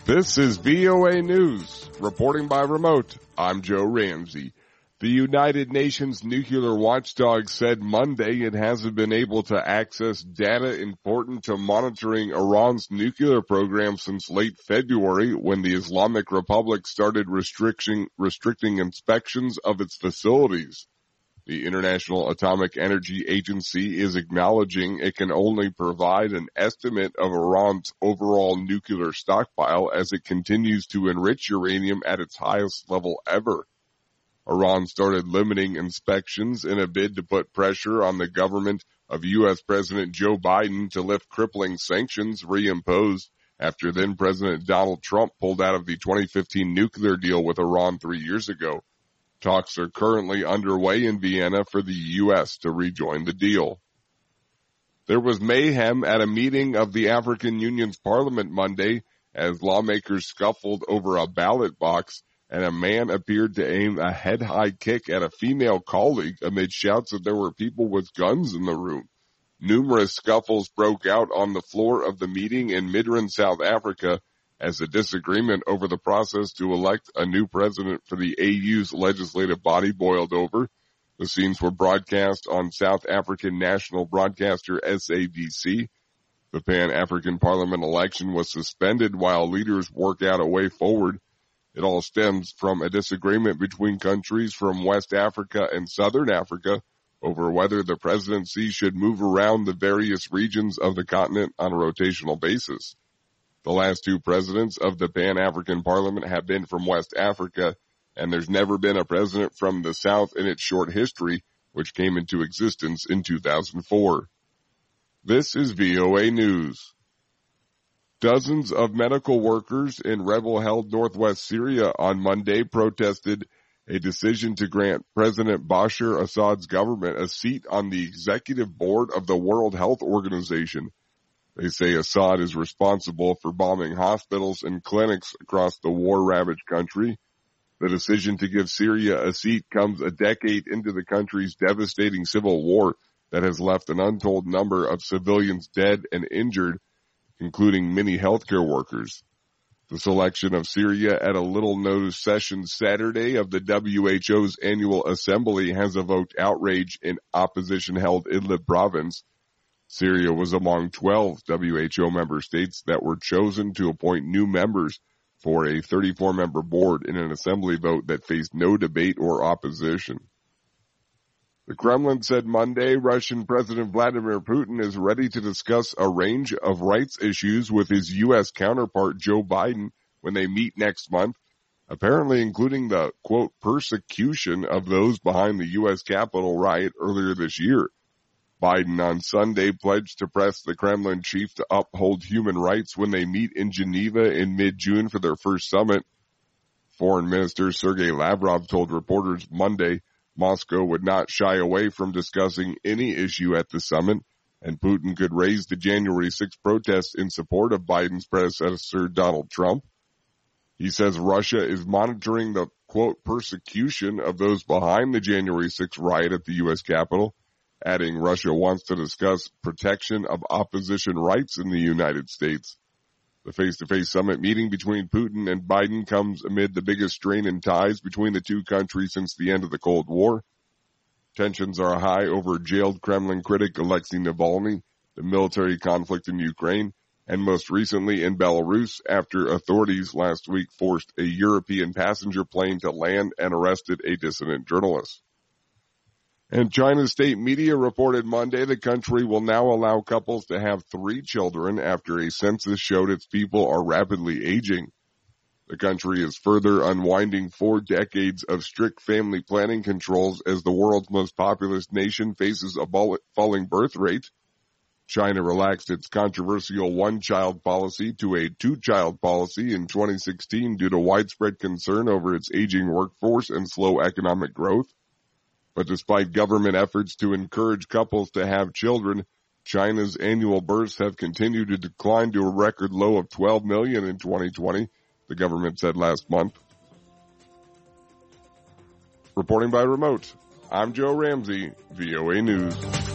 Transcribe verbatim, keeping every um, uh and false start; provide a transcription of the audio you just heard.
This is V O A News. Reporting by remote, I'm Joe Ramsey. The United Nations nuclear watchdog said Monday it hasn't been able to access data important to monitoring Iran's nuclear program since late February, when the Islamic Republic started restricting, restricting inspections of its facilities. The International Atomic Energy Agency is acknowledging it can only provide an estimate of Iran's overall nuclear stockpile as it continues to enrich uranium at its highest level ever. Iran started limiting inspections in a bid to put pressure on the government of U S President Joe Biden to lift crippling sanctions reimposed after then President Donald Trump pulled out of the twenty fifteen nuclear deal with Iran three years ago. Talks are currently underway in Vienna for the U S to rejoin the deal. There was mayhem at a meeting of the African Union's parliament Monday as lawmakers scuffled over a ballot box, and a man appeared to aim a head-high kick at a female colleague amid shouts that there were people with guns in the room. Numerous scuffles broke out on the floor of the meeting in Midrand, South Africa, as the disagreement over the process to elect a new president for the A U's legislative body boiled over. The scenes were broadcast on South African national broadcaster S A B C. The Pan-African Parliament election was suspended while leaders work out a way forward. It all stems from a disagreement between countries from West Africa and Southern Africa over whether the presidency should move around the various regions of the continent on a rotational basis. The last two presidents of the Pan-African Parliament have been from West Africa, and there's never been a president from the South in its short history, which came into existence in two thousand four. This is V O A News. Dozens of medical workers in rebel-held northwest Syria on Monday protested a decision to grant President Bashar Assad's government a seat on the executive board of the World Health Organization. They say Assad is responsible for bombing hospitals and clinics across the war-ravaged country. The decision to give Syria a seat comes a decade into the country's devastating civil war that has left an untold number of civilians dead and injured, including many healthcare workers. The selection of Syria at a little-noticed session Saturday of the W H O's annual assembly has evoked outrage in opposition-held Idlib province. Syria was among twelve W H O member states that were chosen to appoint new members for a thirty-four member board in an assembly vote that faced no debate or opposition. The Kremlin said Monday Russian President Vladimir Putin is ready to discuss a range of rights issues with his U S counterpart Joe Biden when they meet next month, apparently including the, quote, persecution of those behind the U S Capitol riot earlier this year. Biden on Sunday pledged to press the Kremlin chief to uphold human rights when they meet in Geneva in mid-June for their first summit. Foreign Minister Sergei Lavrov told reporters Monday Moscow would not shy away from discussing any issue at the summit, and Putin could raise the January sixth protests in support of Biden's predecessor, Donald Trump. He says Russia is monitoring the, quote, persecution of those behind the January sixth riot at the U S Capitol, adding Russia wants to discuss protection of opposition rights in the United States. The face-to-face summit meeting between Putin and Biden comes amid the biggest strain in ties between the two countries since the end of the Cold War. Tensions are high over jailed Kremlin critic Alexei Navalny, the military conflict in Ukraine, and most recently in Belarus after authorities last week forced a European passenger plane to land and arrested a dissident journalist. And China's state media reported Monday the country will now allow couples to have three children after a census showed its people are rapidly aging. The country is further unwinding four decades of strict family planning controls as the world's most populous nation faces a falling birth rate. China relaxed its controversial one-child policy to a two-child policy in twenty sixteen due to widespread concern over its aging workforce and slow economic growth. But despite government efforts to encourage couples to have children, China's annual births have continued to decline to a record low of twelve million in twenty twenty, the government said last month. Reporting by remote, I'm Joe Ramsey, V O A News.